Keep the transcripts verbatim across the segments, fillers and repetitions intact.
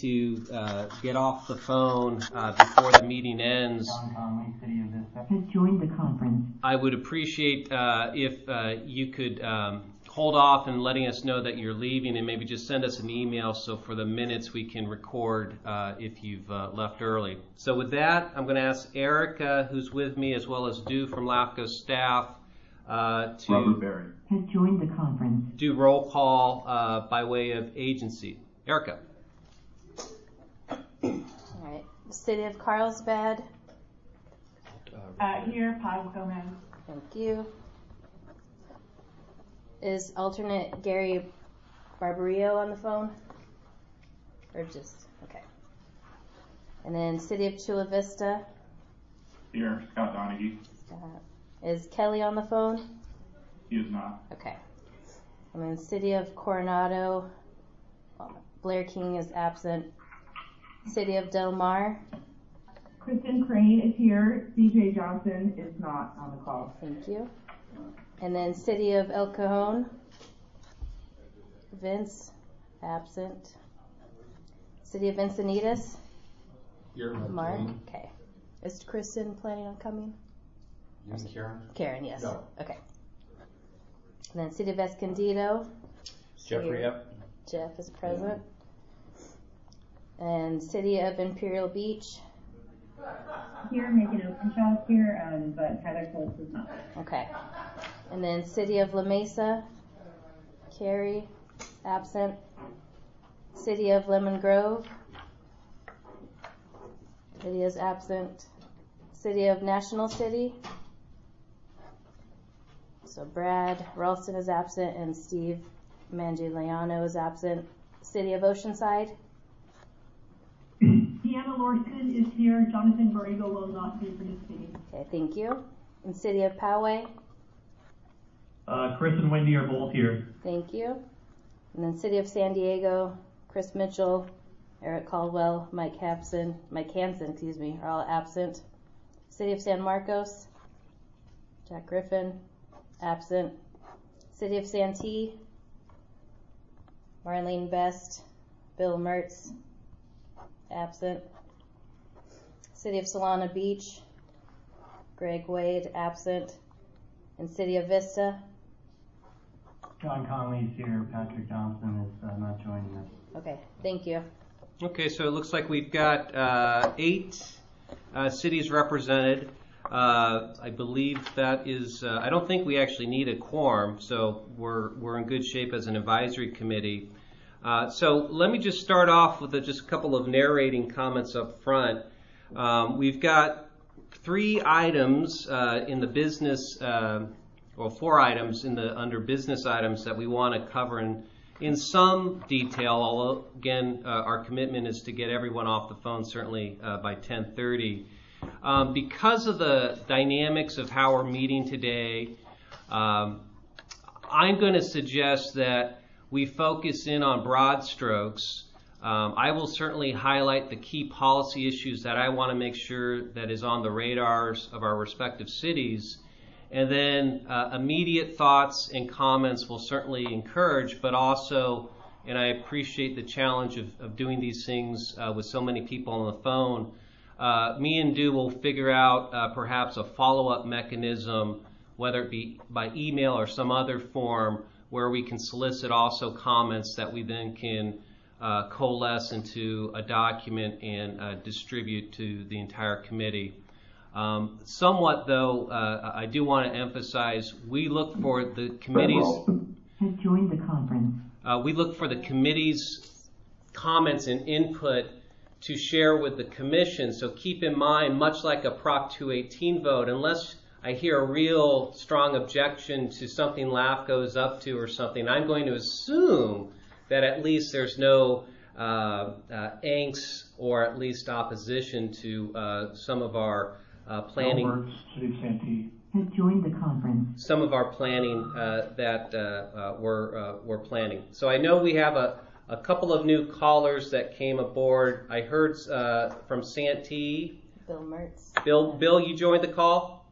to uh, get off the phone uh, before the meeting ends, has joined the conference. I would appreciate uh, if uh, you could um, hold off and letting us know that you're leaving, and maybe just send us an email so for the minutes we can record uh, if you've uh, left early. So with that, I'm going to ask Erica, who's with me, as well as Du from LAFCO's staff, uh, to Robert Berry has joined the conference. Do roll call uh, by way of agency. Erica. All right. City of Carlsbad. Uh, here, Paz Gomez. Thank you. Is alternate Gary Barbario on the phone? Or just, okay. And then City of Chula Vista. Here, Scott Donaghy. Scott. Is Kelly on the phone? He is not. Okay. And then City of Coronado. Blair King is absent. City of Del Mar. Kristen Crane is here. C J Johnson is not on the call. Thank you. And then City of El Cajon. Vince, absent. City of Encinitas. Here. Mark. Okay. Is Kristen planning on coming? You and Karen? Karen, yes. No. Okay. And then City of Escondido. Jeffrey, yep. Jeff is present. And City of Imperial Beach. Here, making open shots here, um, but Tyler Close is not. Okay. And then City of La Mesa. Carrie, absent. City of Lemon Grove. City is absent. City of National City. So Brad Ralston is absent and Steve Mangiuliano is absent. City of Oceanside. Deanna Lorson is here. Jonathan Borrego will not be participating. Okay, thank you. And City of Poway. Uh, Chris and Wendy are both here. Thank you. And then City of San Diego, Chris Mitchell, Eric Caldwell, Mike Hansen, Mike Hansen, excuse me, are all absent. City of San Marcos, Jack Griffin, absent. City of Santee, Marlene Best, Bill Mertz, absent. City of Solana Beach, Greg Wade, absent. And City of Vista. John Conley's here. Patrick Johnson is uh, not joining us. Okay, thank you. Okay, so it looks like we've got uh, eight uh, cities represented. Uh, I believe that is, uh, I don't think we actually need a quorum, so we're, we're in good shape as an advisory committee. Uh, so let me just start off with a, just a couple of narrating comments up front. Um, we've got three items uh, in the business, uh, well, four items in the under business items that we want to cover in, in some detail, although, again, uh, our commitment is to get everyone off the phone certainly uh, by ten thirty. Um, because of the dynamics of how we're meeting today, um, I'm going to suggest that we focus in on broad strokes. Um, I will certainly highlight the key policy issues that I want to make sure that is on the radars of our respective cities. And then uh, immediate thoughts and comments will certainly encourage, but also, and I appreciate the challenge of, of doing these things uh, with so many people on the phone, uh, me and Du will figure out uh, perhaps a follow-up mechanism, whether it be by email or some other form, where we can solicit also comments that we then can uh, coalesce into a document and uh, distribute to the entire committee. Um, somewhat, though, uh, I do want to emphasize we look for the committee's has joined the conference. Uh, we look for the committee's comments and input to share with the commission. So keep in mind, much like a Prop two eighteen vote, unless I hear a real strong objection to something LAFCO is up to or something, I'm going to assume that at least there's no uh, uh, angst or at least opposition to uh, some of our uh, planning. Albert, City of Santee. Has joined the conference. Some of our planning uh, that uh, uh, we're, uh, we're planning. So I know we have a, a couple of new callers that came aboard. I heard uh, from Santee. Bill Mertz. Bill, Bill, you joined the call?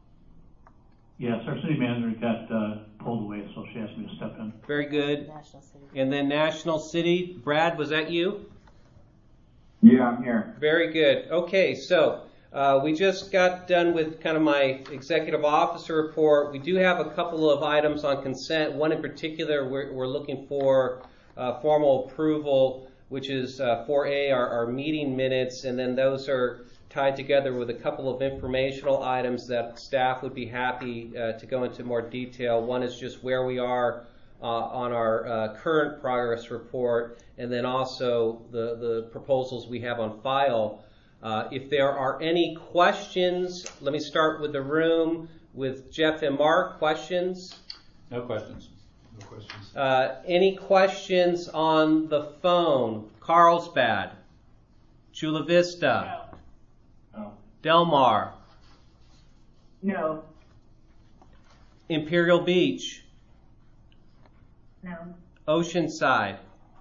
Yes, our city manager got uh, pulled away, so she asked me to step in. Very good. National City. And then National City. Brad, was that you? Yeah, I'm here. Very good. Okay, so uh, we just got done with kind of my executive officer report. We do have a couple of items on consent. One in particular, we're, we're looking for uh, formal approval, which is uh, four A, our, our meeting minutes, and then those are tied together with a couple of informational items that staff would be happy uh, to go into more detail. One is just where we are uh, on our uh, current progress report, and then also the, the proposals we have on file. Uh, if there are any questions, let me start with the room with Jeff and Mark. Questions? No questions. No questions. Uh, any questions on the phone? Carlsbad, Chula Vista, No. Del Mar, No. Imperial Beach, No. Oceanside,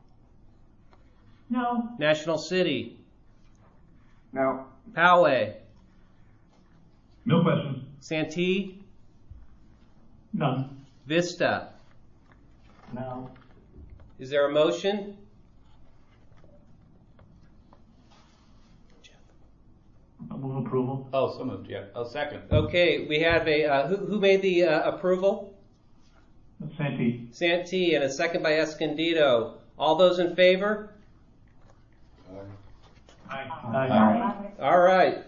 No. National City, No. Poway, No questions. Santee, None. Vista. No. Is there a motion? I'll move approval. Oh, so moved, yeah. Oh, second. Okay, we have a, uh, who, who made the uh, approval? Santee. Santee, and a second by Escondido. All those in favor? Aye. All right.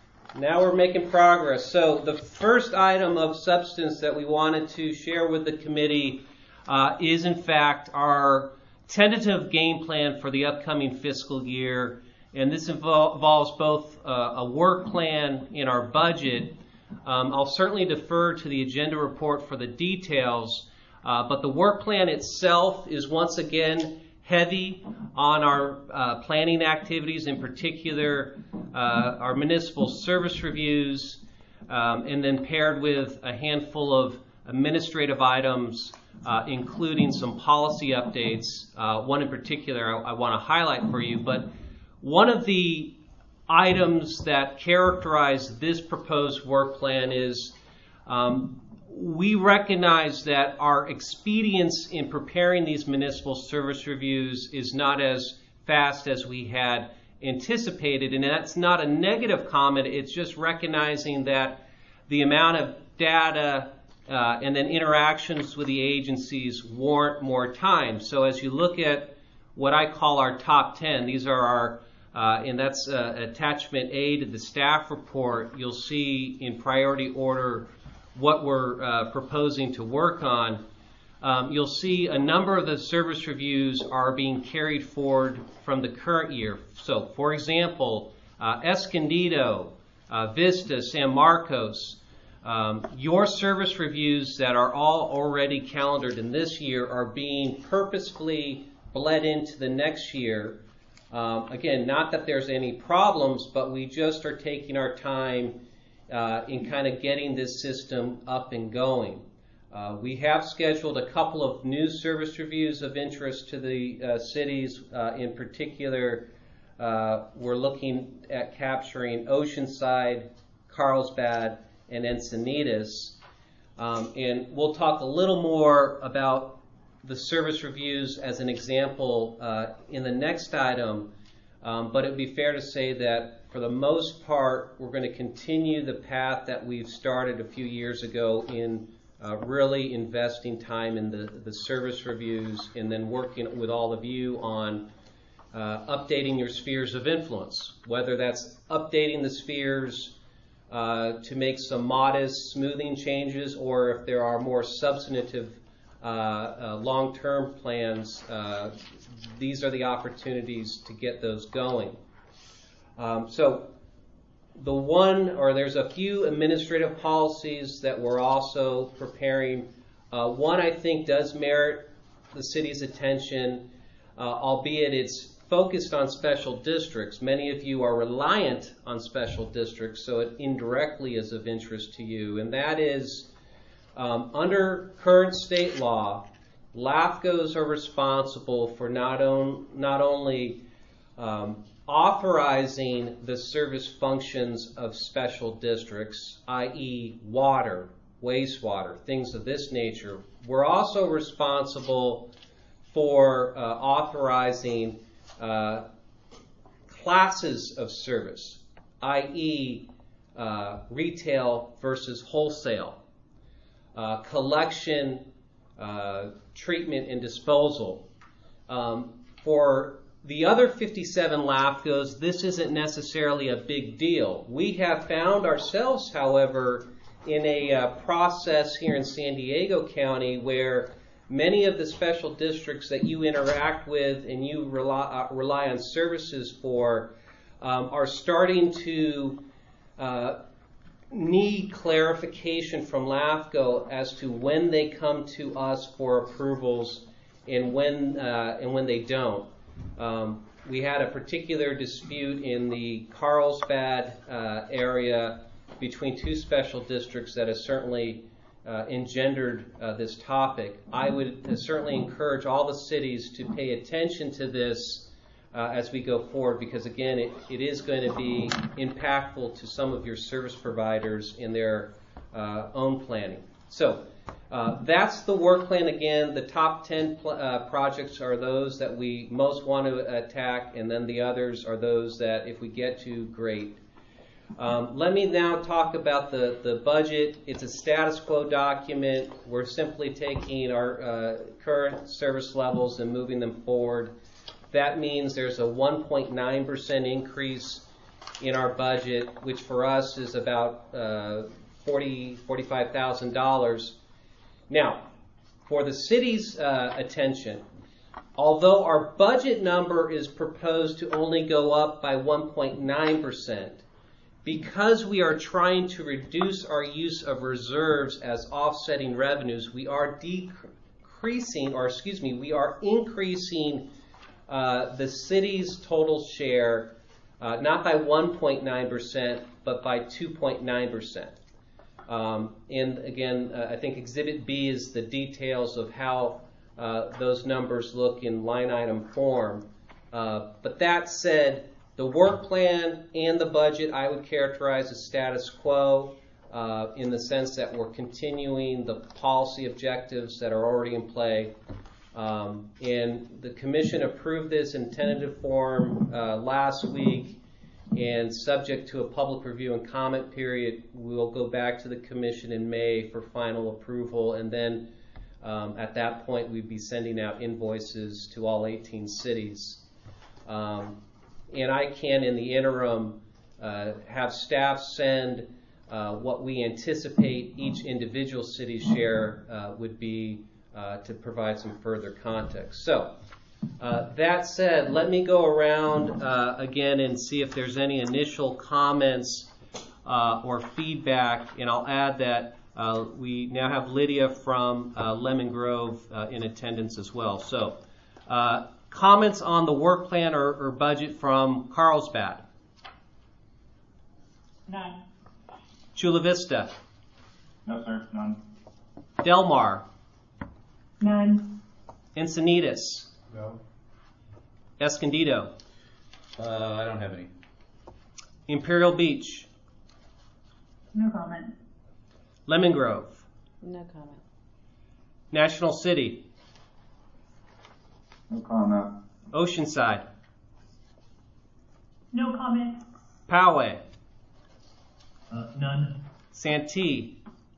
Now we're making progress. So the first item of substance that we wanted to share with the committee uh, is, in fact, our tentative game plan for the upcoming fiscal year. And this invol- involves both uh, a work plan in our budget. Um, I'll certainly defer to the agenda report for the details, uh, but the work plan itself is once again heavy on our uh, planning activities, in particular uh, our municipal service reviews, um, and then paired with a handful of administrative items, uh, including some policy updates. Uh, one in particular I, I want to highlight for you, but one of the items that characterize this proposed work plan is um, we recognize that our expedience in preparing these municipal service reviews is not as fast as we had anticipated, and that's not a negative comment. It's just recognizing that the amount of data uh, and then interactions with the agencies warrant more time. So as you look at what I call our top ten, these are our Uh, and that's uh, attachment A to the staff report. You'll see in priority order what we're uh, proposing to work on. Um, you'll see a number of the service reviews are being carried forward from the current year. So, for example, uh, Escondido, uh, Vista, San Marcos, um, your service reviews that are all already calendared in this year are being purposefully bled into the next year. Um, again, not that there's any problems, but we just are taking our time uh, in kind of getting this system up and going. Uh, we have scheduled a couple of new service reviews of interest to the uh, cities. Uh, in particular, uh, we're looking at capturing Oceanside, Carlsbad, and Encinitas. Um, and we'll talk a little more about the service reviews as an example uh, in the next item, um, but it would be fair to say that for the most part, we're going to continue the path that we've started a few years ago in uh, really investing time in the, the service reviews and then working with all of you on uh, updating your spheres of influence, whether that's updating the spheres uh, to make some modest smoothing changes, or if there are more substantive Uh, uh, long-term plans, uh, these are the opportunities to get those going. Um, so the one, or there's a few administrative policies that we're also preparing. Uh, one I think does merit the city's attention, uh, albeit it's focused on special districts. Many of you are reliant on special districts, so it indirectly is of interest to you, and that is Um, under current state law, LAFCOs are responsible for not, on, not only um, authorizing the service functions of special districts, that is water, wastewater, things of this nature. We're also responsible for uh, authorizing uh, classes of service, that is, uh, retail versus wholesale, uh, collection, uh, treatment, and disposal. Um, for the other fifty-seven LAFCOs, this isn't necessarily a big deal. We have found ourselves, however, in a uh, process here in San Diego County where many of the special districts that you interact with and you rely, uh, rely on services for um, are starting to uh, need clarification from LAFCO as to when they come to us for approvals and when uh, and when they don't. Um, we had a particular dispute in the Carlsbad uh, area between two special districts that has certainly uh, engendered uh, this topic. I would uh, certainly encourage all the cities to pay attention to this uh, as we go forward, because again, it, it is going to be impactful to some of your service providers in their uh, own planning. So uh, that's the work plan. Again, the top ten pl- uh, projects are those that we most want to attack, and then the others are those that if we get to, great. Um, let me now talk about the, the budget. It's a status quo document. We're simply taking our uh, current service levels and moving them forward. That means there's a one point nine percent increase in our budget, which for us is about uh, forty thousand dollars, forty-five thousand dollars. Now, for the city's uh, attention, although our budget number is proposed to only go up by one point nine percent, because we are trying to reduce our use of reserves as offsetting revenues, we are decreasing, or excuse me, we are increasing uh, the city's total share, uh, not by one point nine percent, but by two point nine percent. Um, and again, uh, I think Exhibit B is the details of how uh, those numbers look in line item form. Uh, but that said, the work plan and the budget I would characterize as status quo uh, in the sense that we're continuing the policy objectives that are already in play. Um, and the Commission approved this in tentative form uh, last week, and subject to a public review and comment period, we'll go back to the Commission in May for final approval, and then um, at that point we'd be sending out invoices to all eighteen cities. Um, And I can, in the interim, uh, have staff send uh, what we anticipate each individual city's share uh, would be uh, to provide some further context. So, uh, that said, let me go around uh, again and see if there's any initial comments uh, or feedback. And I'll add that uh, we now have Lydia from uh, Lemon Grove uh, in attendance as well. So. Uh, Comments on the work plan or, or budget from Carlsbad? None. Chula Vista? No, sir, none. Del Mar? None. Encinitas? No. Escondido? Uh, I don't have any. Imperial Beach? No comment. Lemon Grove? No comment. National City? No comment. Oceanside? No comment. Poway? Uh, none. Santee?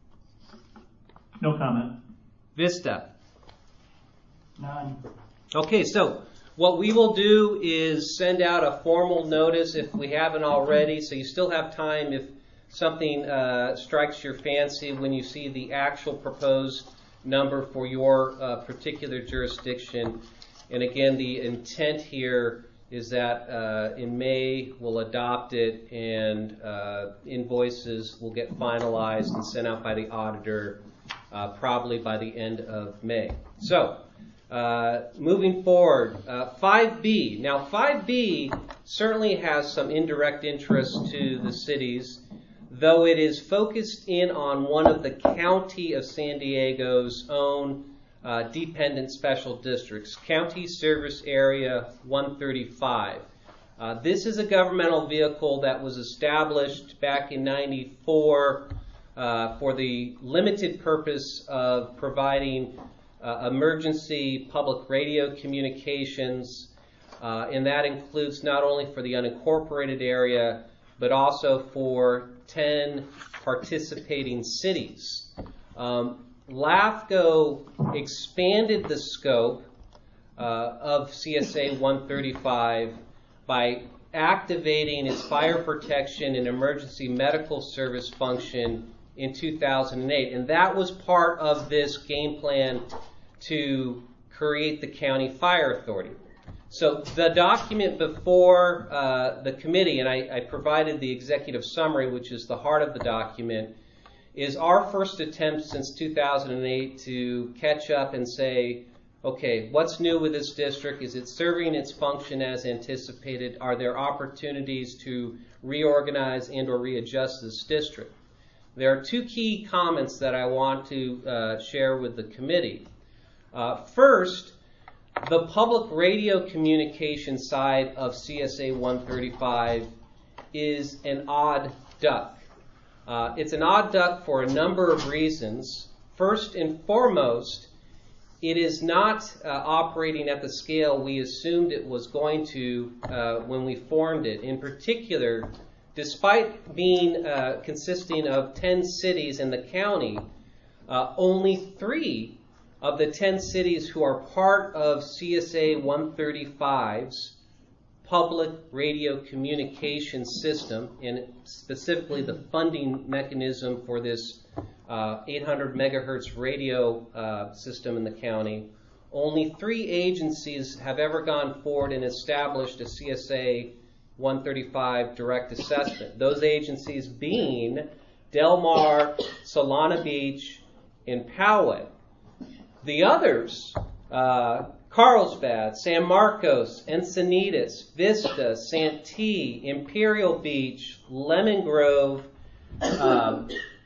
No comment. Vista? None. Okay, so what we will do is send out a formal notice if we haven't already, so you still have time if something uh, strikes your fancy when you see the actual proposed number for your uh, particular jurisdiction. And again, the intent here is that uh, in May we'll adopt it, and uh, invoices will get finalized and sent out by the auditor uh, probably by the end of May. So, uh, moving forward, uh, five B. Now, five B certainly has some indirect interest to the cities, though it is focused in on one of the County of San Diego's own Uh, dependent special districts, County Service Area one thirty-five. Uh, this is a governmental vehicle that was established back in ninety-four uh, for the limited purpose of providing uh, emergency public radio communications Uh, and that includes not only for the unincorporated area, but also for ten participating cities. Um, LAFCO expanded the scope uh, of C S A one thirty-five by activating its fire protection and emergency medical service function in two thousand eight. And that was part of this game plan to create the County Fire Authority. So the document before uh, the committee, and I, I provided the executive summary, which is the heart of the document, is our first attempt since two thousand eight to catch up and say, okay, what's new with this district? Is it serving its function as anticipated? Are there opportunities to reorganize and or readjust this district? There are two key comments that I want to uh, share with the committee. Uh, first, the public radio communication side of C S A one thirty-five is an odd duck. Uh, it's an odd duck for a number of reasons. First and foremost, it is not uh, operating at the scale we assumed it was going to uh, when we formed it. In particular, despite being uh, consisting of ten cities in the county, uh, only three of the ten cities who are part of C S A one thirty-five's public radio communication system, and specifically the funding mechanism for this uh, eight hundred megahertz radio uh, system in the county, only three agencies have ever gone forward and established a C S A one thirty-five direct assessment. Those agencies being Del Mar, Solana Beach, and Poway. The others, uh, Carlsbad, San Marcos, Encinitas, Vista, Santee, Imperial Beach, Lemon Grove, um,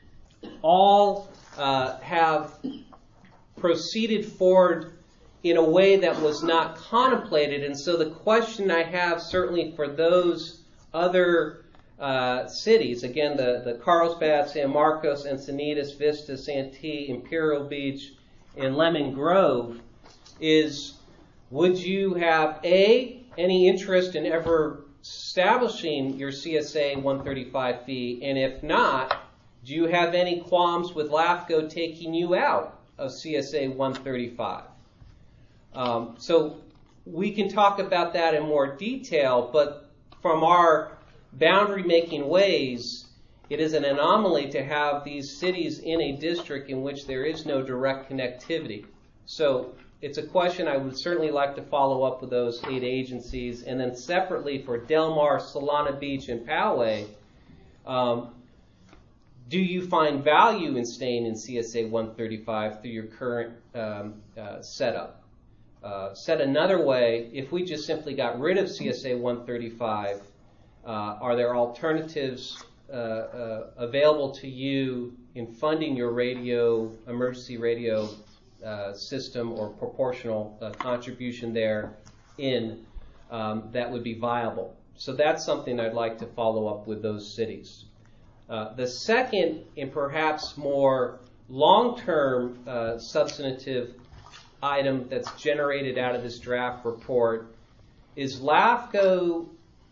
all uh, have proceeded forward in a way that was not contemplated. And so the question I have certainly for those other uh, cities, again, the, the Carlsbad, San Marcos, Encinitas, Vista, Santee, Imperial Beach, and Lemon Grove, is would you have, A, any interest in ever establishing your C S A one thirty-five fee, and if not, do you have any qualms with LAFCO taking you out of C S A one thirty-five? Um, so we can talk about that in more detail, but from our boundary-making ways, it is an anomaly to have these cities in a district in which there is no direct connectivity. So it's a question I would certainly like to follow up with those eight agencies. And then separately for Del Mar, Solana Beach, and Poway, um, do you find value in staying in C S A one thirty-five through your current um, uh, setup? Uh, said another way, if we just simply got rid of C S A one thirty-five, uh, are there alternatives uh, uh, available to you in funding your radio, emergency radio uh, system or proportional uh, contribution there in um, that would be viable? So that's something I'd like to follow up with those cities. Uh, the second and perhaps more long-term uh, substantive item that's generated out of this draft report is LAFCO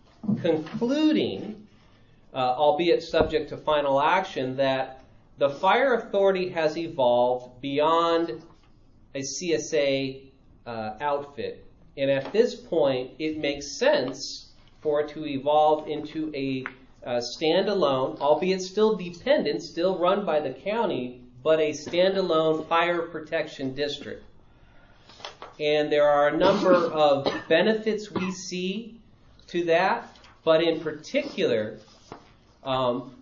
concluding, uh, albeit subject to final action, that the fire authority has evolved beyond a C S A uh, outfit. And at this point, it makes sense for it to evolve into a uh, standalone, albeit still dependent, still run by the county, but a standalone fire protection district. And there are a number of benefits we see to that, but in particular, um,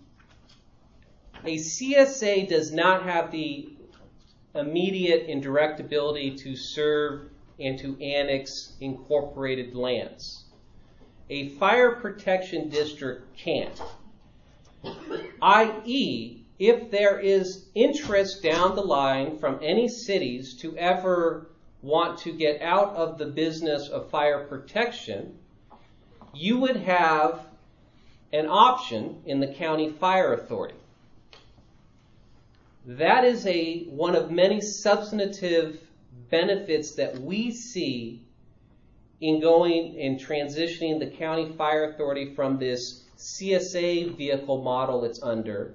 a C S A does not have the immediate and direct ability to serve and to annex incorporated lands. A fire protection district can't. that is, if there is interest down the line from any cities to ever want to get out of the business of fire protection, you would have an option in the county fire authority. That is a one of many substantive benefits that we see in going and transitioning the County Fire Authority from this C S A vehicle model it's under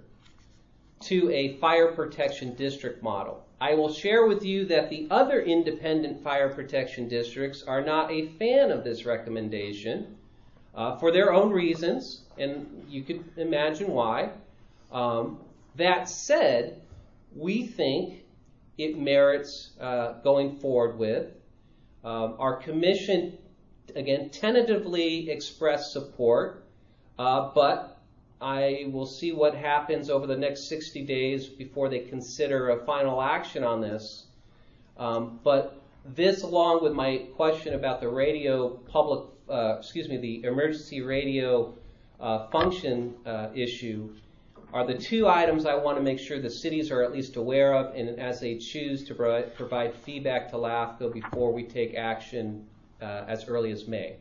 to a fire protection district model. I will share with you that the other independent fire protection districts are not a fan of this recommendation uh, for their own reasons, and you could imagine why. Um, that said, we think it merits uh, going forward with. Um, our commission, again, tentatively expressed support, uh, but I will see what happens over the next sixty days before they consider a final action on this. Um, but this, along with my question about the radio public, uh, excuse me, the emergency radio uh, function uh, issue, are the two items I want to make sure the cities are at least aware of, and as they choose to pro- provide feedback to LAFCO before we take action uh, as early as May.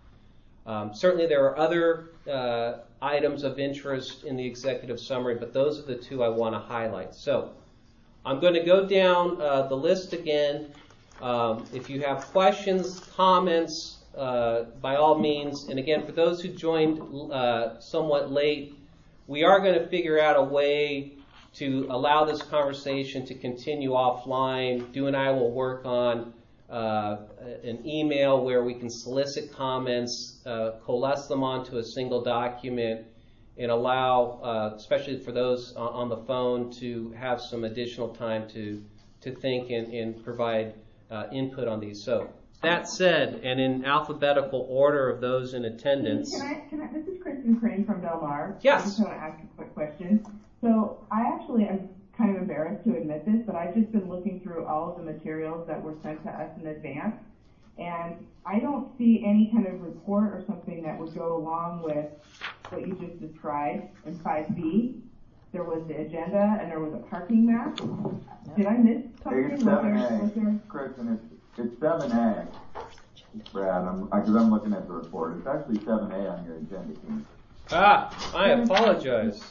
Um, certainly there are other uh, items of interest in the executive summary, but those are the two I want to highlight. So I'm going to go down uh, the list again. Um, if you have questions, comments, uh, by all means, and again, for those who joined uh, somewhat late, we are going to figure out a way to allow this conversation to continue offline. Du and I will work on uh, an email where we can solicit comments, uh, coalesce them onto a single document, and allow, uh, especially for those on the phone, to have some additional time to to think and, and provide uh, input on these. So that said, and in alphabetical order of those in attendance. Can I, can I, this is Kristen Crane from Del Mar. Yes. I just want to ask a quick question. So I actually am kind of embarrassed to admit this, but I've just been looking through all of the materials that were sent to us in advance, and I don't see any kind of report or something that would go along with what you just described in five B. There was the agenda and there was a parking map. Did I miss something? It's seven A. Kristen, it's, it's seven A. Brad, I'm, because I'm looking at the report. It's actually seven A on your agenda, King. Ah, I apologize.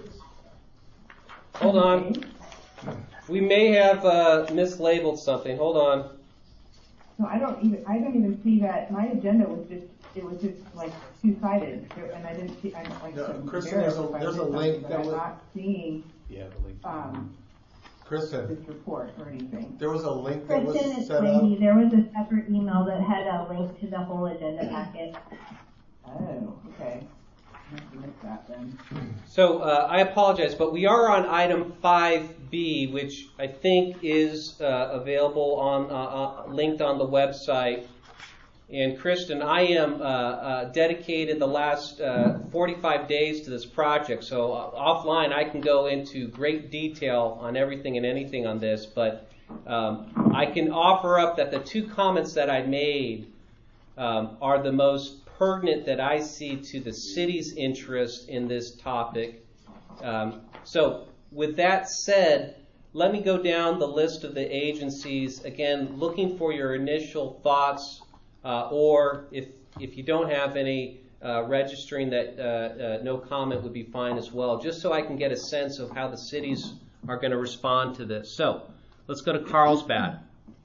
Hold on. We may have uh, mislabeled something. Hold on. No, I don't even. I don't even see that. My agenda was just. It was just like two-sided, and I didn't see. I don't like. No, Kristen, there's a there's a link that I'm was. not seeing. Yeah, the link. Um, Kristen, this report or anything. there was a link that was Kristen, it's set Wendy. up. There was a separate email that had a link to the whole agenda packet. Oh, okay. I must have missed that then. So uh, I apologize, but we are on item five B, which I think is uh, available on uh, uh, linked on the website. And Kristen, I am uh, uh, dedicated the last uh, forty-five days to this project, so uh, offline I can go into great detail on everything and anything on this, but um, I can offer up that the two comments that I made um, are the most pertinent that I see to the city's interest in this topic. Um, so with that said, let me go down the list of the agencies, again, looking for your initial thoughts, uh, or if if you don't have any, uh, registering that uh, uh, no comment would be fine as well, just so I can get a sense of how the cities are going to respond to this. So let's go to Carlsbad.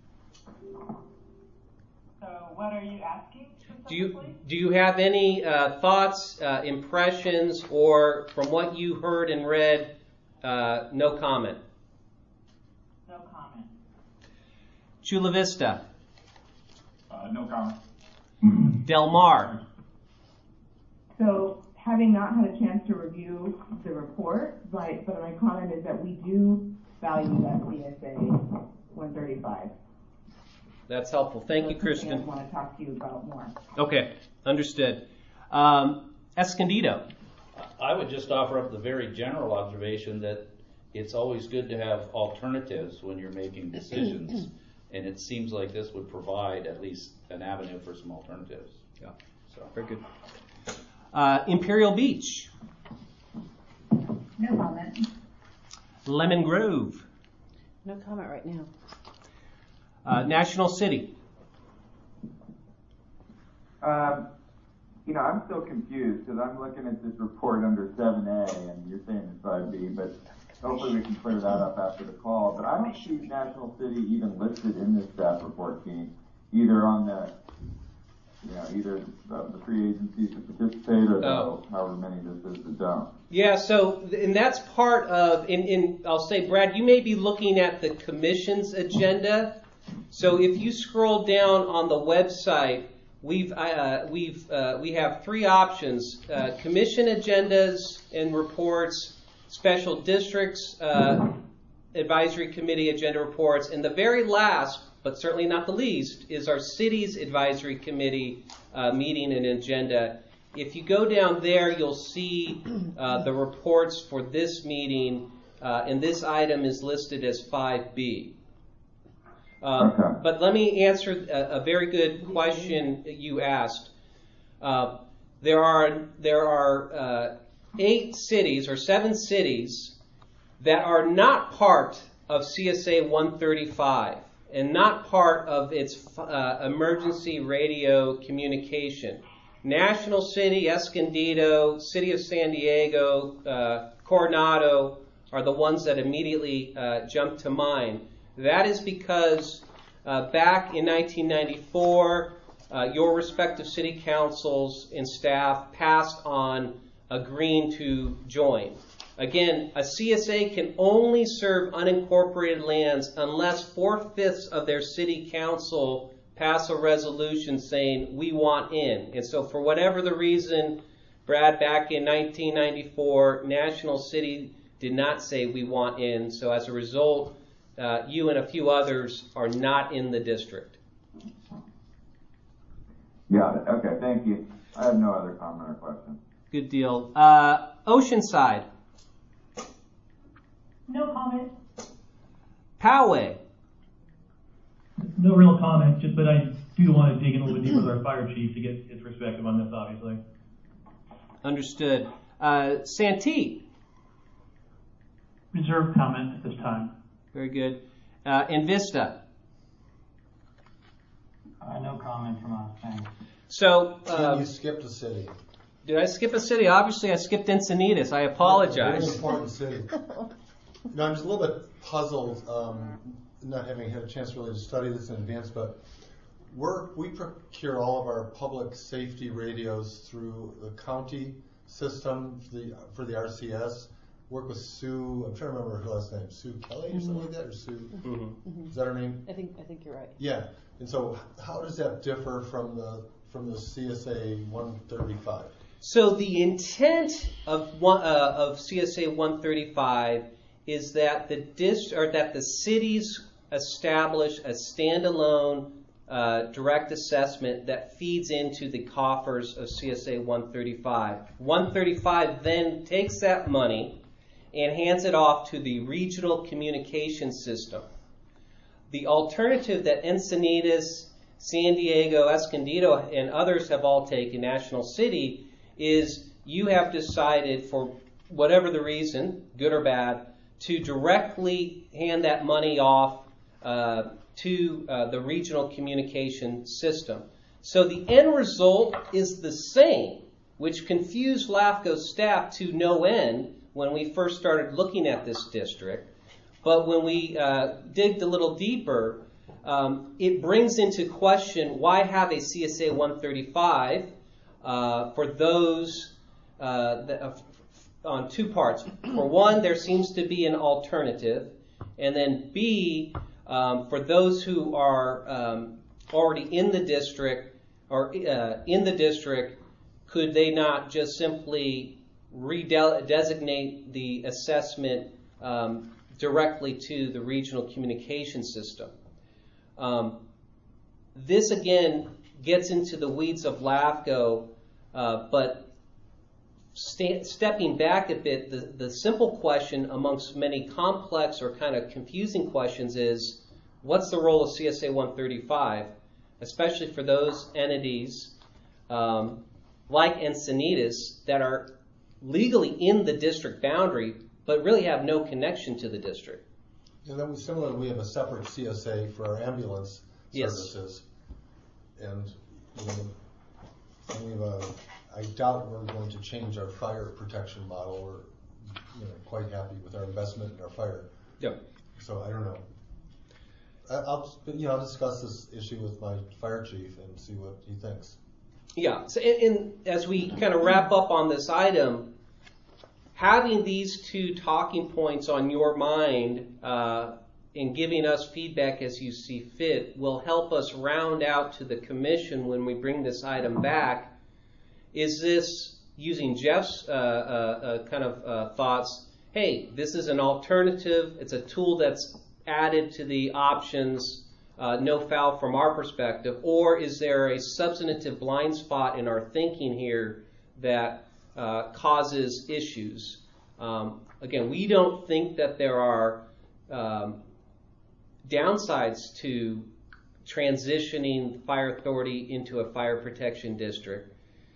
So what are you asking? Do you do you have any uh, thoughts, uh, impressions, or from what you heard and read, uh, no comment? No comment. Chula Vista. Uh, no comment. Del Mar. So, having not had a chance to review the report, but, but my comment is that we do value that C S A one thirty-five. That's helpful. Thank so you, Kristen. I want to talk to you about more. Okay, understood. Um, Escondido. I would just offer up the very general observation that it's always good to have alternatives when you're making decisions, and it seems like this would provide at least an avenue for some alternatives. Yeah, so very good. Uh, Imperial Beach. No comment. Lemon Grove. No comment right now. Uh, National City. Um, you know, I'm still confused because I'm looking at this report under seven A and you're saying it's five B, but hopefully we can clear that up after the call. But I don't see National City even listed in this staff report, King, either on the you know, either the, the three agencies that participate or the, Oh. however many this is that don't. Yeah, so, and that's part of, in, in, I'll say, Brad, you may be looking at the commission's agenda. So if you scroll down on the website, we've, uh, we've, uh, we have three options, uh, commission agendas and reports, special districts, uh, advisory committee agenda reports, and the very last, but certainly not the least, is our city's advisory committee uh, meeting and agenda. If you go down there, you'll see uh, the reports for this meeting, uh, and this item is listed as five B. Um, Okay. But let me answer a, a very good question you asked. Uh, there are there are uh, eight cities or seven cities that are not part of C S A one thirty-five and not part of its uh, emergency radio communication. National City, Escondido, City of San Diego, uh, Coronado are the ones that immediately uh, jump to mind. That is because uh, back in nineteen ninety-four, uh, your respective city councils and staff passed on agreeing to join. Again, a C S A can only serve unincorporated lands unless four-fifths of their city council pass a resolution saying, we want in. And so for whatever the reason, Brad, back in nineteen ninety-four, National City did not say we want in. So as a result, uh, you and a few others are not in the district. Got it. Okay, thank you. I have no other comment or question. Good deal. Uh, Oceanside. No comment. Poway. No real comment, just but I do want to dig in a little bit deeper with our fire chief to get his perspective on this, obviously. Understood. Uh, Santee. Reserve comment at this time. Very good. Uh, Invista. Uh, no comment from us, thanks. So, Tim, uh, you skipped a city. did I skip a city? Obviously, I skipped Encinitas. I Very apologize. important city. No, I'm just a little bit puzzled, um, not having had a chance really to study this in advance, but we're, we procure all of our public safety radios through the county system for the, for the R C S. Work with Sue, I'm trying to remember her last name, Sue Kelly or something like that, or Sue, Mm-hmm. is that her name? I think I think you're right. Yeah, and so how does that differ from the, from the C S A one thirty-five? So the intent of one, uh, of C S A one thirty-five is that the dis- or that the cities establish a standalone uh, direct assessment that feeds into the coffers of C S A one thirty-five. one thirty-five then takes that money and hands it off to the regional communication system. The alternative that Encinitas, San Diego, Escondido, and others have all taken, National City, is you have decided, for whatever the reason, good or bad, to directly hand that money off uh, to uh, the regional communication system. So the end result is the same, which confused LAFCO's staff to no end when we first started looking at this district. But when we uh, digged a little deeper, um, it brings into question why have a C S A one thirty-five uh, for those uh, that, uh, on two parts. For one, there seems to be an alternative, and then B, um, for those who are um, already in the district or uh, in the district, could they not just simply redesignate the assessment um, directly to the regional communication system? Um, this again gets into the weeds of LAFCO, uh, but st- stepping back a bit, the, the simple question amongst many complex or kind of confusing questions is, what's the role of C S A one thirty-five, especially for those entities um, like Encinitas that are legally in the district boundary but really have no connection to the district? And then we, similarly, we have a separate C S A for our ambulance Yes. services. And you know, we have a, I doubt we're going to change our fire protection model. We're you know, quite happy with our investment in our fire. Yep. So I don't know. I, I'll you know I'll discuss this issue with my fire chief and see what he thinks. Yeah, so and, and as we kind of wrap up on this item, having these two talking points on your mind uh, and giving us feedback as you see fit will help us round out to the commission when we bring this item back. Is this, using Jeff's uh, uh, uh, kind of uh, thoughts, hey, this is an alternative, it's a tool that's added to the options, uh, no foul from our perspective, or is there a substantive blind spot in our thinking here that uh, causes issues? Um, again, we don't think that there are um, downsides to transitioning fire authority into a fire protection district.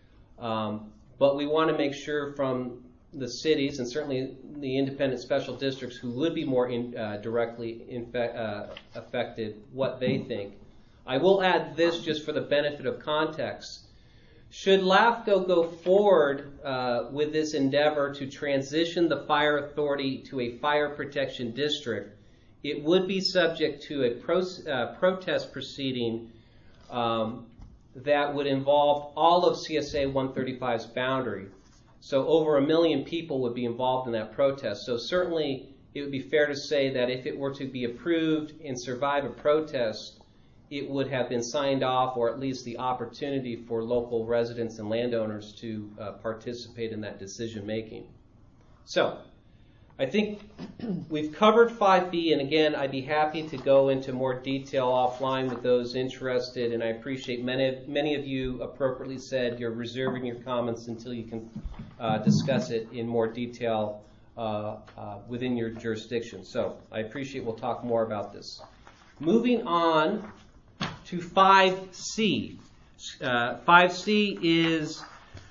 Um, but we want to make sure from the cities and certainly the independent special districts who would be more in, uh, directly infe- uh, affected what they think. I will add this just for the benefit of context. Should LAFCO go forward uh, with this endeavor to transition the fire authority to a fire protection district, it would be subject to a pro- uh, protest proceeding um, that would involve all of C S A one thirty-five's boundary. So over a million people would be involved in that protest. So certainly it would be fair to say that if it were to be approved and survive a protest, it would have been signed off, or at least the opportunity for local residents and landowners to uh, participate in that decision making. So I think we've covered five B, and again, I'd be happy to go into more detail offline with those interested, and I appreciate many, many of you appropriately said you're reserving your comments until you can uh, discuss it in more detail uh, uh, within your jurisdiction. So I appreciate we'll talk more about this. Moving on to five C. Uh, five C is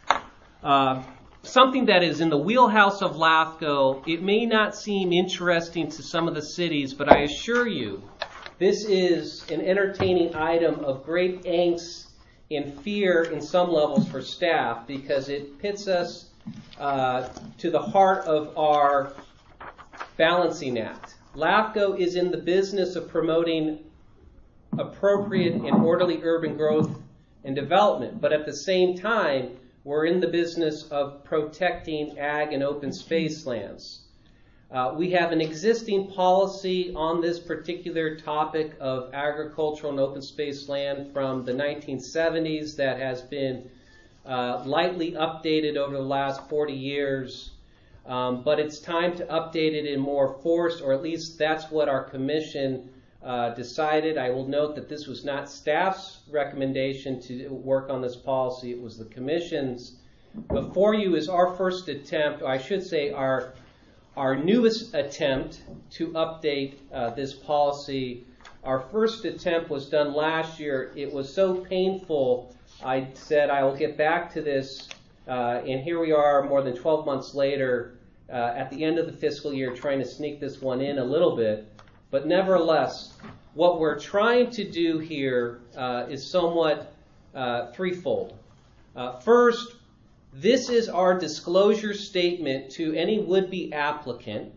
uh, something that is in the wheelhouse of LAFCO. It may not seem interesting to some of the cities, but I assure you this is an entertaining item of great angst and fear in some levels for staff, because it pits us uh, to the heart of our balancing act. LAFCO is in the business of promoting appropriate and orderly urban growth and development, but at the same time, we're in the business of protecting ag and open space lands. Uh, we have an existing policy on this particular topic of agricultural and open space land from the nineteen seventies that has been uh, lightly updated over the last forty years. Um, but it's time to update it in more force, or at least that's what our commission uh, decided. I will note that this was not staff's recommendation to work on this policy. It was the commission's. Before you is our first attempt, or I should say our our newest attempt to update uh, this policy. Our first attempt was done last year. It was so painful, I said I will get back to this, uh, and here we are more than twelve months later uh, at the end of the fiscal year trying to sneak this one in a little bit. But nevertheless, what we're trying to do here uh, is somewhat uh, threefold. Uh, first, this is our disclosure statement to any would-be applicant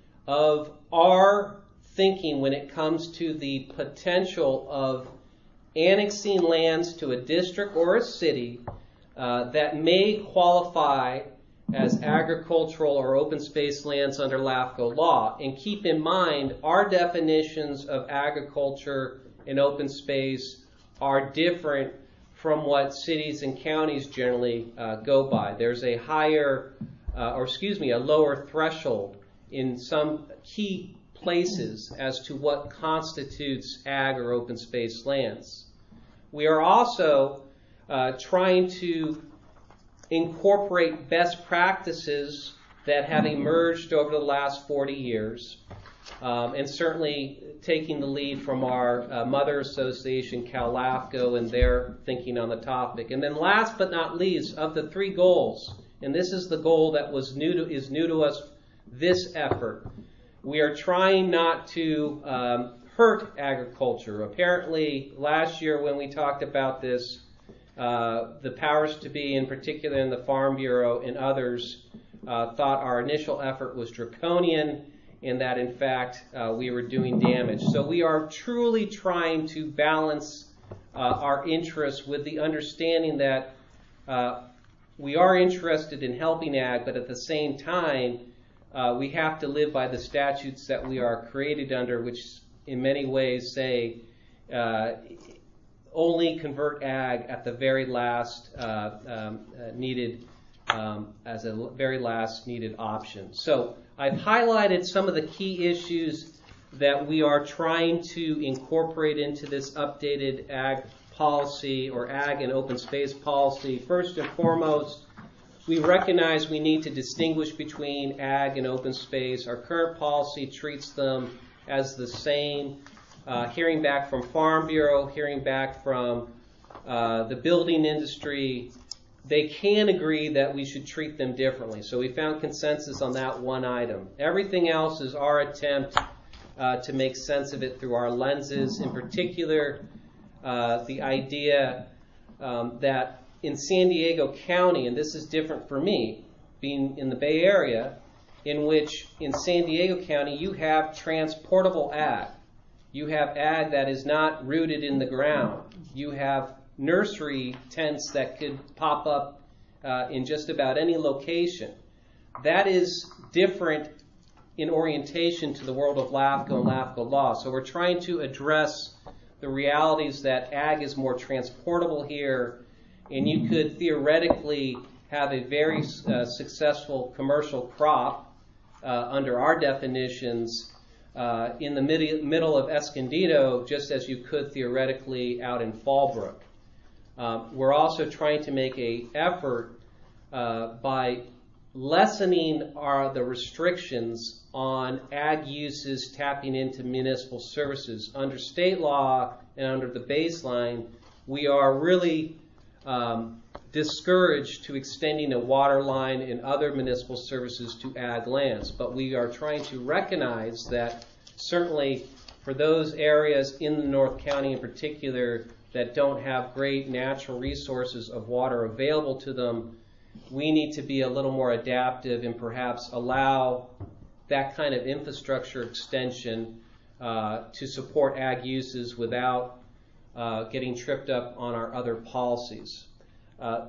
of our thinking when it comes to the potential of annexing lands to a district or a city uh, that may qualify as agricultural or open space lands under LAFCO law. And keep in mind, our definitions of agriculture and open space are different from what cities and counties generally uh, go by. There's a higher, uh, or excuse me, a lower threshold in some key places as to what constitutes ag or open space lands. We are also uh, trying to incorporate best practices that have emerged over the last forty years, um, and certainly taking the lead from our uh, mother association, CalLAFCO, and their thinking on the topic. And then last but not least, of the three goals, and this is the goal that was new to, is new to us this effort, we are trying not to um, hurt agriculture. Apparently, last year when we talked about this, uh, the powers to be, in particular in the Farm Bureau and others, uh, thought our initial effort was draconian, and that in fact uh, we were doing damage. So we are truly trying to balance uh, our interests with the understanding that uh, we are interested in helping ag, but at the same time, uh, we have to live by the statutes that we are created under, which in many ways say uh, only convert ag at the very last uh, um, uh, needed, um, as a very last needed option. So I've highlighted some of the key issues that we are trying to incorporate into this updated ag policy or ag and open space policy. First and foremost, we recognize we need to distinguish between ag and open space. Our current policy treats them as the same. Uh, hearing back from Farm Bureau, hearing back from uh, the building industry, they can agree that we should treat them differently. So we found consensus on that one item. Everything else is our attempt uh, to make sense of it through our lenses. In particular, uh, the idea um, that in San Diego County, and this is different for me, being in the Bay Area, in which in San Diego County you have transportable ag. You have ag that is not rooted in the ground. You have nursery tents that could pop up uh, in just about any location. That is different in orientation to the world of LAFCO and LAFCO law. So we're trying to address the realities that ag is more transportable here, and you could theoretically have a very uh, successful commercial crop uh, under our definitions Uh, in the mid- middle of Escondido, just as you could theoretically out in Fallbrook. Um, we're also trying to make an effort uh, by lessening our, the restrictions on ag uses tapping into municipal services. Under state law and under the baseline, we are really um, discouraged to extending a water line and other municipal services to ag lands. But we are trying to recognize that certainly for those areas in the North County in particular that don't have great natural resources of water available to them, we need to be a little more adaptive and perhaps allow that kind of infrastructure extension uh, to support ag uses without uh, getting tripped up on our other policies. Uh,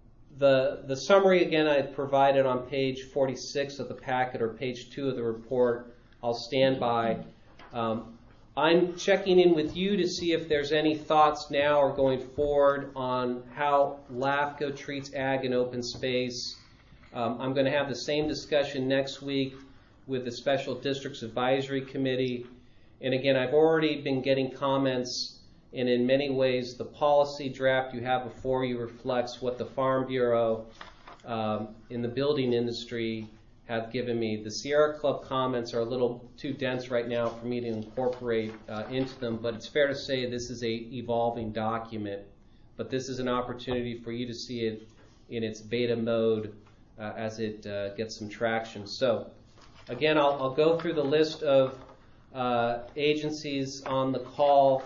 the, the summary, again, I provided on page forty-six of the packet or page two of the report, I'll stand by. Um, I'm checking in with you to see if there's any thoughts now or going forward on how LAFCO treats ag and open space. Um, I'm going to have the same discussion next week with the Special Districts Advisory Committee. And again, I've already been getting comments, and in many ways the policy draft you have before you reflects what the Farm Bureau um, in the building industry have given me. The Sierra Club comments are a little too dense right now for me to incorporate uh, into them, but it's fair to say this is a evolving document. But this is an opportunity for you to see it in its beta mode uh, as it uh, gets some traction. So again, I'll, I'll go through the list of uh, agencies on the call,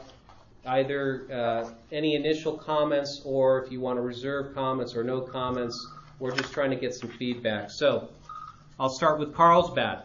either uh, any initial comments or if you want to reserve comments or no comments. We're just trying to get some feedback. So I'll start with Carlsbad.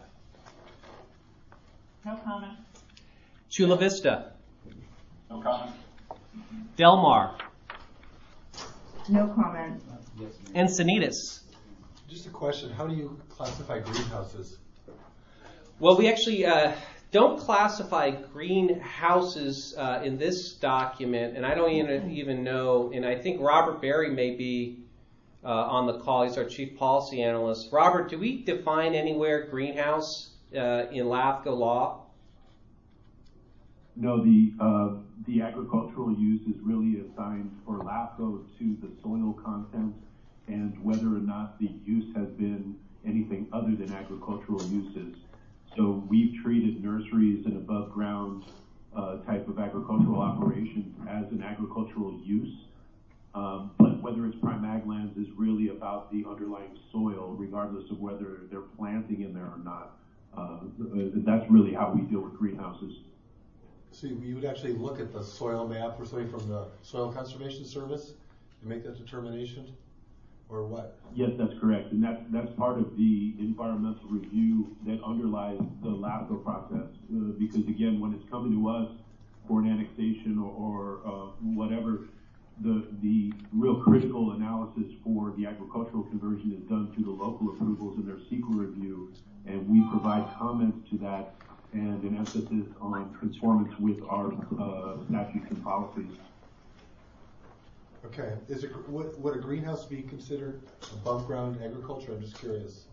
No comment. Chula Vista. No comment. Del Mar. No comment. Encinitas. Just a question, how do you classify greenhouses? Well, we actually uh, don't classify greenhouses uh, in this document, and I don't even, even know, and I think Robert Berry may be uh, on the call. He's our chief policy analyst. Robert, do we define anywhere greenhouse uh, in LAFCO law? No, the uh, the agricultural use is really assigned for LAFCO to the soil content and whether or not the use has been anything other than agricultural uses. So we've treated nurseries and above ground uh, type of agricultural operations as an agricultural use. Um, but whether it's prime ag lands is really about the underlying soil, regardless of whether they're planting in there or not. Uh, that's really how we deal with greenhouses. So you would actually look at the soil map or something from the Soil Conservation Service and make that determination? Or what? Yes, that's correct. And that's, that's part of the environmental review that underlies the LAFCO process. Uh, because again, when it's coming to us for an annexation or, or uh, whatever, the, the real critical analysis for the agricultural conversion is done through the local approvals and their S E Q A review, and we provide comments to that and an emphasis on conformance with our uh, statutes and policies. Okay. Is it, would, would a greenhouse be considered above ground agriculture? I'm just curious.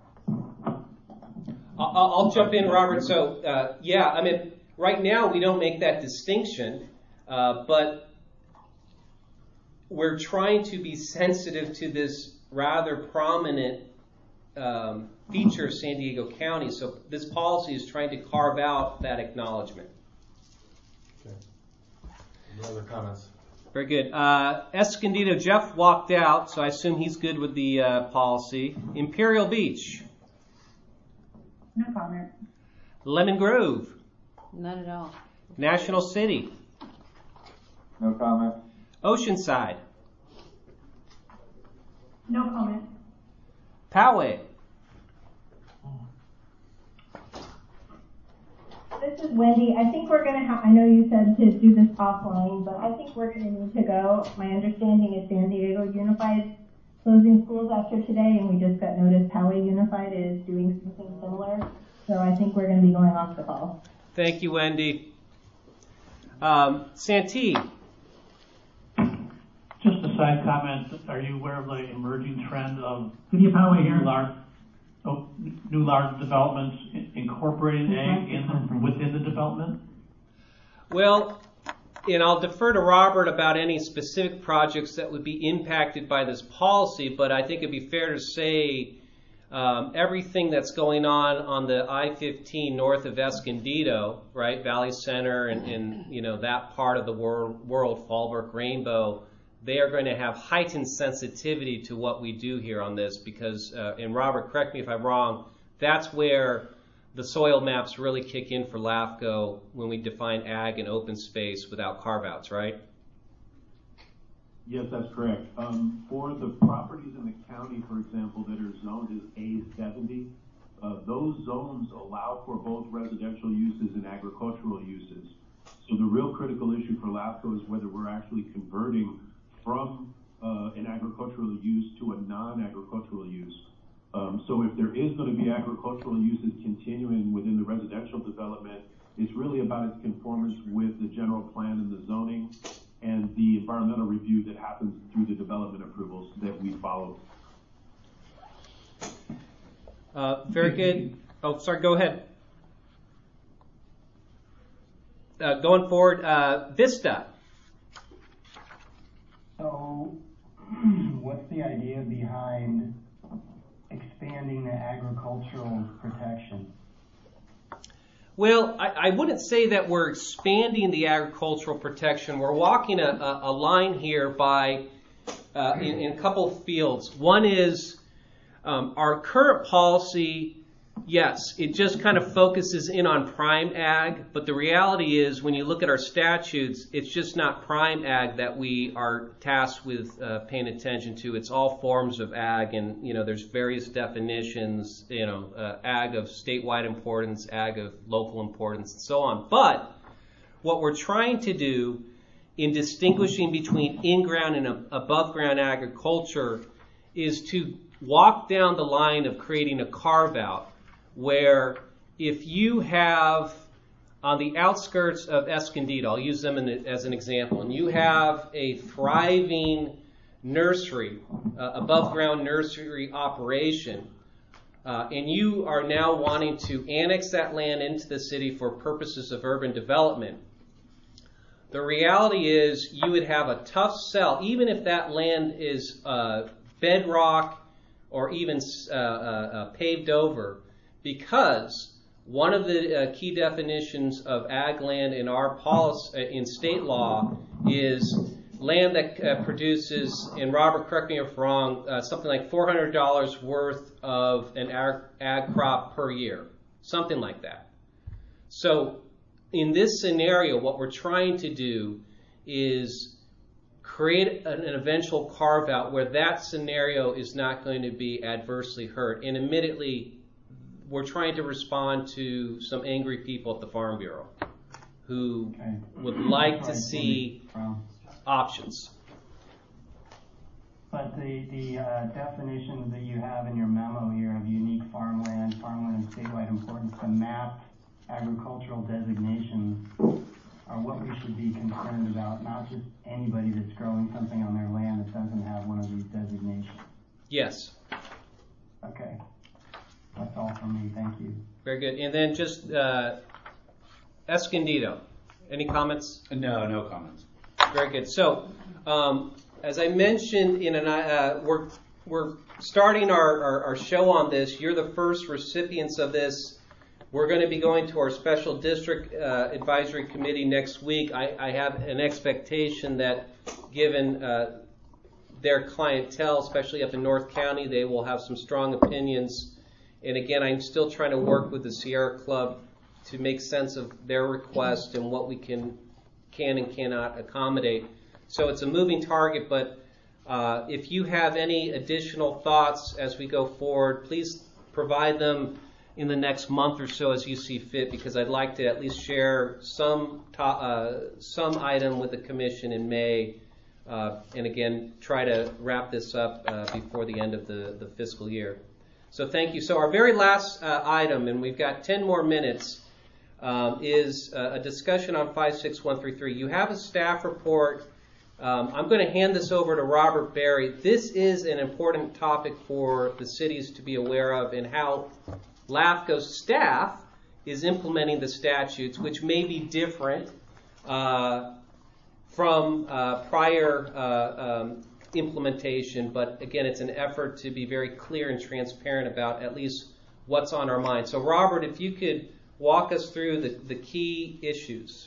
I'll, I'll jump in, Robert. So, uh, yeah, I mean, right now we don't make that distinction, uh, but we're trying to be sensitive to this rather prominent um, feature of San Diego County. So this policy is trying to carve out that acknowledgement. Okay. Any other comments? Very good. Uh, Escondido, Jeff walked out, so I assume he's good with the uh, policy. Imperial Beach. No comment. Lemon Grove. None at all. National City. No comment. Oceanside. No comment. Poway. This is Wendy. I think we're going to have, I know you said to do this offline, but I think we're going to need to go. My understanding is San Diego Unified closing schools after today, and we just got notice Poway Unified is doing something similar. So I think we're going to be going off the call. Thank you, Wendy. Um, Santee. Just a side comment. Are you aware of the emerging trend of City of Poway here. large, oh, new large developments incorporating ag in the, within the development? Well, and I'll defer to Robert about any specific projects that would be impacted by this policy, but I think it'd be fair to say um, everything that's going on on the I fifteen north of Escondido, right, Valley Center and, and you know that part of the world, world Fallbrook, Rainbow, they are going to have heightened sensitivity to what we do here on this because, uh, and Robert, correct me if I'm wrong, that's where the soil maps really kick in for LAFCO when we define ag and open space without carve-outs, right? Yes, that's correct. Um, for the properties in the county, for example, that are zoned as A seventy, uh, those zones allow for both residential uses and agricultural uses. So the real critical issue for LAFCO is whether we're actually converting from uh, an agricultural use to a non-agricultural use. Um, so if there is going to be agricultural uses continuing within the residential development, it's really about its conformance with the general plan and the zoning and the environmental review that happens through the development approvals that we follow. Uh, very good. Oh, sorry, go ahead. Uh, going forward, uh, Vista. So, what's the idea behind expanding the agricultural protection? Well, I, I wouldn't say that we're expanding the agricultural protection. We're walking a, a, a line here by uh, in, in a couple of fields. One is um, our current policy. Yes, it just kind of focuses in on prime ag, but the reality is when you look at our statutes, it's just not prime ag that we are tasked with uh, paying attention to. It's all forms of ag, and you know there's various definitions, you know, uh, ag of statewide importance, ag of local importance, and so on. But what we're trying to do in distinguishing between in-ground and above-ground agriculture is to walk down the line of creating a carve-out where if you have on the outskirts of Escondido, I'll use them in the, as an example, and you have a thriving nursery, uh, above ground nursery operation, uh, and you are now wanting to annex that land into the city for purposes of urban development, the reality is you would have a tough sell, even if that land is uh, bedrock or even uh, uh, paved over, because one of the uh, key definitions of ag land in our policy, uh, in state law, is land that uh, produces, and Robert, correct me if I'm wrong, uh, something like four hundred dollars worth of an ag, ag crop per year, something like that. So in this scenario, what we're trying to do is create an, an eventual carve-out where that scenario is not going to be adversely hurt. And admittedly, we're trying to respond to some angry people at the Farm Bureau who okay. would like to see options. But the, the uh, definitions that you have in your memo here of unique farmland, farmland of statewide importance, the mapped agricultural designations are what we should be concerned about, not just anybody that's growing something on their land that doesn't have one of these designations. Yes. Okay. That's all from me. Thank you. Very good. And then just uh, Escondido. Any comments? No, no comments. Very good. So, um, as I mentioned, in an, uh, we're we're starting our, our, our show on this. You're the first recipients of this. We're going to be going to our special district uh, advisory committee next week. I, I have an expectation that, given uh, their clientele, especially up in North County, they will have some strong opinions. And again, I'm still trying to work with the Sierra Club to make sense of their request and what we can can and cannot accommodate. So it's a moving target, but uh, if you have any additional thoughts as we go forward, please provide them in the next month or so as you see fit, because I'd like to at least share some to, uh, some item with the commission in May, uh, and again, try to wrap this up uh, before the end of the, the fiscal year. So thank you. So our very last uh, item, and we've got ten more minutes, um, is uh, a discussion on five six one three three. You have a staff report. Um, I'm going to hand this over to Robert Berry. This is an important topic for the cities to be aware of, and how LAFCO's staff is implementing the statutes, which may be different uh, from uh, prior uh, um, implementation. But again, it's an effort to be very clear and transparent about at least what's on our mind. So Robert, if you could walk us through the, the key issues.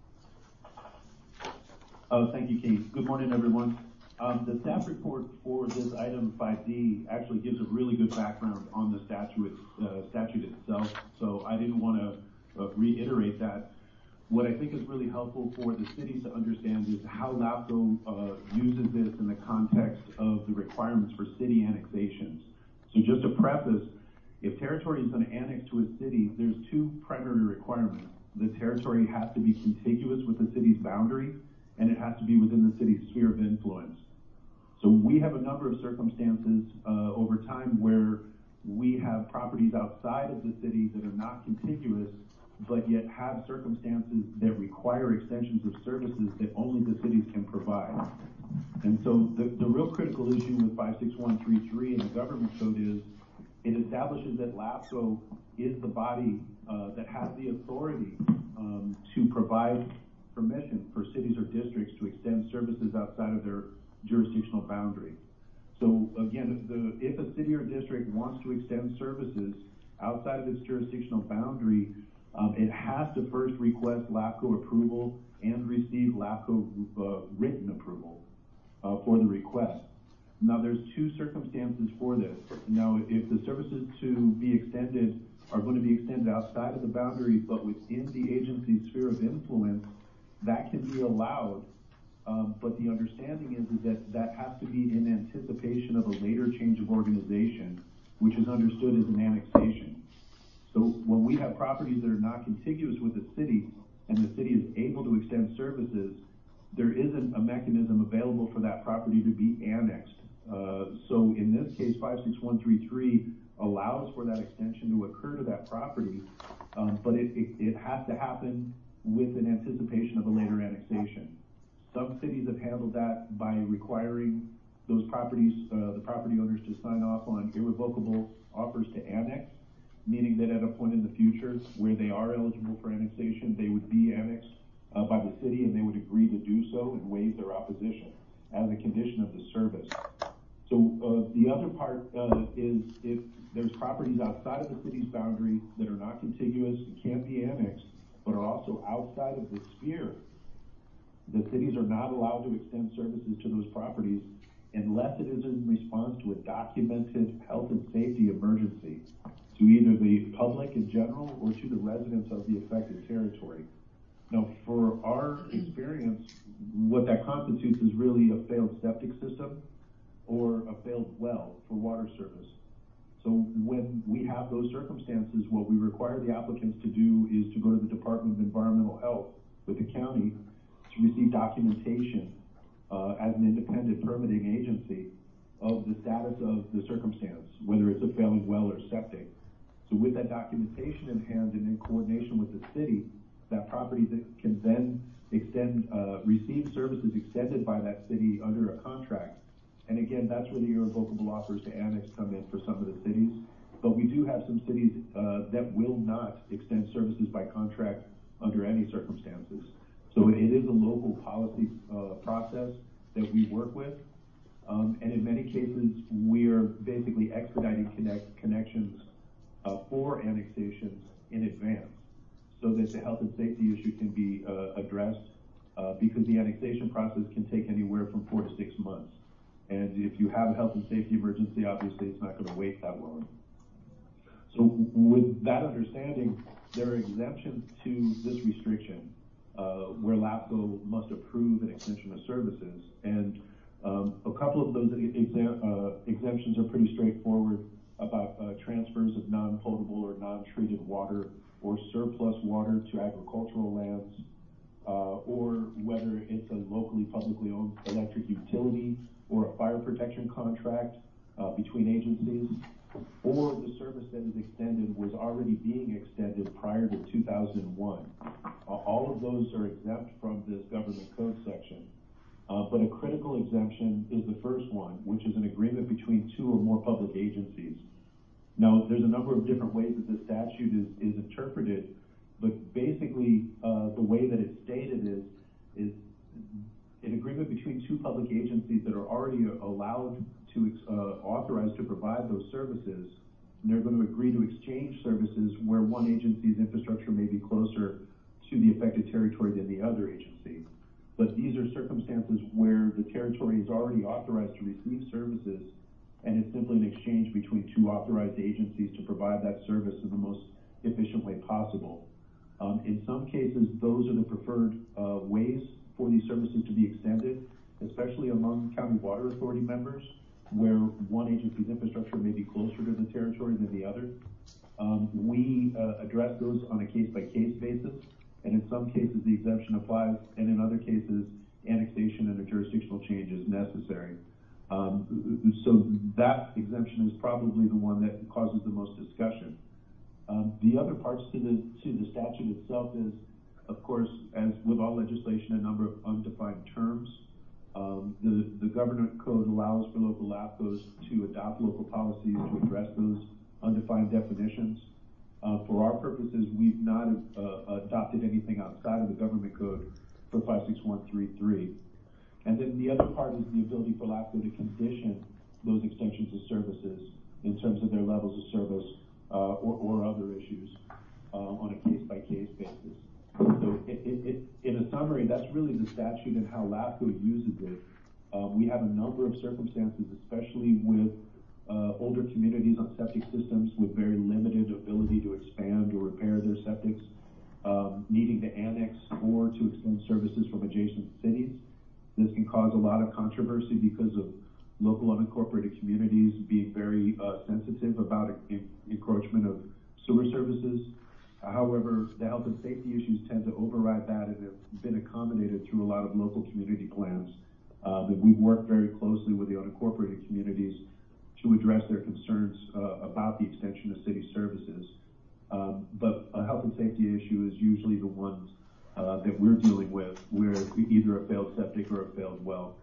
Uh, thank you, Keith. Good morning, everyone. Um, the staff report for this item five D actually gives a really good background on the statute, uh, statute itself, so I didn't want to uh, reiterate that. What I think is really helpful for the cities to understand is how LAFCO uh, uses this in the context of the requirements for city annexations. So just to preface, if territory is going to annex to a city, there's two primary requirements. The territory has to be contiguous with the city's boundary, and it has to be within the city's sphere of influence. So we have a number of circumstances uh, over time where we have properties outside of the city that are not contiguous, but yet have circumstances that require extensions of services that only the cities can provide. And so the, the real critical issue with five six one three three in the government code is it establishes that LAFCO is the body uh, that has the authority um, to provide permission for cities or districts to extend services outside of their jurisdictional boundary. So again, the, if a city or district wants to extend services outside of its jurisdictional boundary, um, it has to first request LAFCO approval and receive LAFCO uh, written approval uh, for the request. Now there's two circumstances for this. Now if the services to be extended are going to be extended outside of the boundary but within the agency's sphere of influence, that can be allowed, um, but the understanding is, is that that has to be in anticipation of a later change of organization, which is understood as an annexation. So when we have properties that are not contiguous with the city and the city is able to extend services, there isn't a mechanism available for that property to be annexed. Uh, so in this case, five six one three three allows for that extension to occur to that property, um, but it, it, it has to happen with an anticipation of a later annexation. Some cities have handled that by requiring those properties, uh, the property owners to sign off on irrevocable offers to annex, meaning that at a point in the future where they are eligible for annexation, they would be annexed uh, by the city and they would agree to do so and waive their opposition as a condition of the service. So uh, the other part uh, is if there's properties outside of the city's boundary that are not contiguous and can't be annexed, but are also outside of the sphere, the cities are not allowed to extend services to those properties unless it is in response to a documented health and safety emergency to either the public in general or to the residents of the affected territory. Now, for our experience, what that constitutes is really a failed septic system or a failed well for water service. So when we have those circumstances, what we require the applicants to do is to go to the Department of Environmental Health with the county to receive documentation uh, as an independent permitting agency of the status of the circumstance, whether it's a failing well or septic. So with that documentation in hand and in coordination with the city, that property that can then extend, uh, receive services extended by that city under a contract. And again, that's where the irrevocable offers to annex come in for some of the cities. But we do have some cities uh, that will not extend services by contract under any circumstances. So it is a local policy uh, process that we work with. Um, and in many cases, we are basically expediting connect, connections uh, for annexations in advance so that the health and safety issue can be uh, addressed uh, because the annexation process can take anywhere from four to six months. And if you have a health and safety emergency, obviously it's not going to wait that long. So with that understanding, there are exemptions to this restriction uh, where LAFCO must approve an extension of services. And um, a couple of those exam uh, exemptions are pretty straightforward about uh, transfers of non-potable or non-treated water or surplus water to agricultural lands, uh, or whether it's a locally publicly owned electric utility or a fire protection contract uh, between agencies, or the service that is extended was already being extended prior to two thousand one. Uh, all of those are exempt from this government code section. Uh, but a critical exemption is the first one, which is an agreement between two or more public agencies. Now, there's a number of different ways that this statute is, is interpreted, but basically uh, the way that it's stated is, is an agreement between two public agencies that are already allowed to uh, authorize to provide those services, and they're going to agree to exchange services where one agency's infrastructure may be closer to the affected territory than the other agency. But these are circumstances where the territory is already authorized to receive services, and it's simply an exchange between two authorized agencies to provide that service in the most efficient way possible. Um, in some cases, those are the preferred uh, ways for these services to be extended, especially among county water authority members, where one agency's infrastructure may be closer to the territory than the other. Um, we uh, address those on a case-by-case basis, and in some cases the exemption applies, and in other cases annexation and a jurisdictional change is necessary. Um, so that exemption is probably the one that causes the most discussion. Um, the other parts to the to the statute itself is, of course, as with all legislation, a number of undefined terms. Um, the, the government code allows for local LAFCOs to adopt local policies to address those undefined definitions. Uh, for our purposes, we've not uh, adopted anything outside of the government code for five six one three three. And then the other part is the ability for LAFCO to condition those extensions of services in terms of their levels of service uh, or, or other issues uh, on a case-by-case basis. So it, it, it, in a summary, that's really the statute and how LAFCO uses it. Uh, we have a number of circumstances, especially with uh, older communities on septic systems with very limited ability to expand or repair their septics, um, needing to annex or to extend services from adjacent cities. This can cause a lot of controversy because of local unincorporated communities being very uh, sensitive about en encroachment of sewer services. However, the health and safety issues tend to override that and have been accommodated through a lot of local community plans. Uh, that we've worked very closely with the unincorporated communities to address their concerns uh, about the extension of city services. Um, but a health and safety issue is usually the ones uh, that we're dealing with, where either a failed septic or a failed well.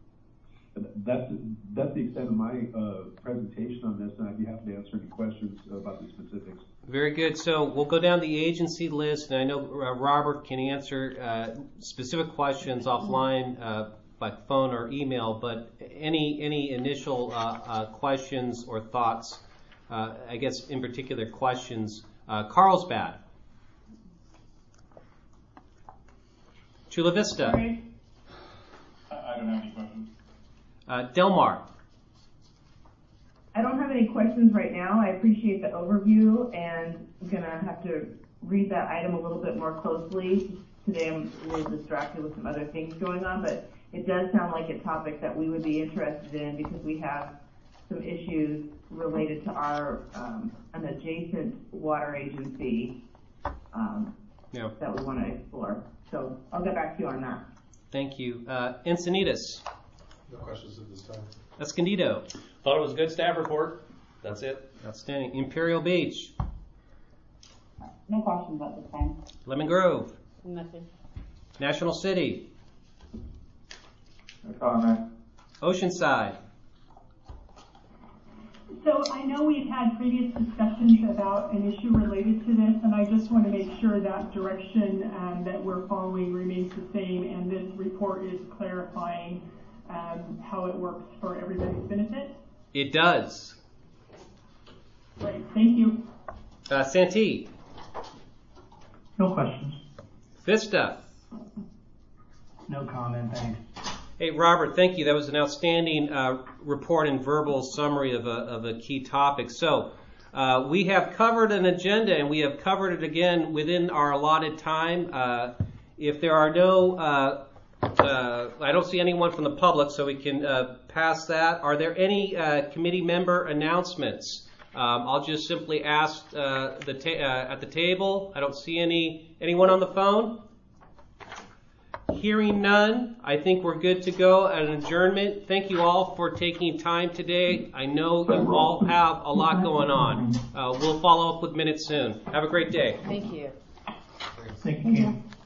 That's, that's the extent of my uh, presentation on this, and I'd be happy to answer any questions about the specifics. Very good. So we'll go down the agency list, and I know uh, Robert can answer uh, specific questions offline uh, by phone or email, but any any initial uh, uh, questions or thoughts, uh, I guess in particular questions. Uh, Carlsbad. Chula Vista. Sorry. I don't have any questions. Uh, Del Mar. I don't have any questions right now. I appreciate the overview, and I'm going to have to read that item a little bit more closely. Today I'm a little distracted with some other things going on, but it does sound like a topic that we would be interested in because we have some issues related to our um, an adjacent water agency um, yeah. that we want to explore. So I'll get back to you on that. Thank you. Uh, Encinitas. No questions at this time. Escondido. Thought it was a good staff report. That's it. Outstanding. Imperial Beach. No questions at this time. Lemon Grove. Nothing. National City. No comment. Oceanside. So I know we've had previous discussions about an issue related to this, and I just want to make sure that direction um, that we're following remains the same, and this report is clarifying um, how it works for everybody's benefit. It does. Great, thank you. Uh, Santee. No questions. Vista. No comment, thanks. Hey, Robert, thank you. That was an outstanding uh, report and verbal summary of a, of a key topic. So uh, we have covered an agenda, and we have covered it again within our allotted time. Uh, if there are no, uh, uh, I don't see anyone from the public, so we can uh, pass that. Are there any uh, committee member announcements? Um, I'll just simply ask uh, the ta- uh, at the table. I don't see any. Anyone on the phone? Hearing none, I think we're good to go at an adjournment. Thank you all for taking time today. I know you all have a lot going on. Uh, we'll follow up with minutes soon. Have a great day. Thank you. Thank you.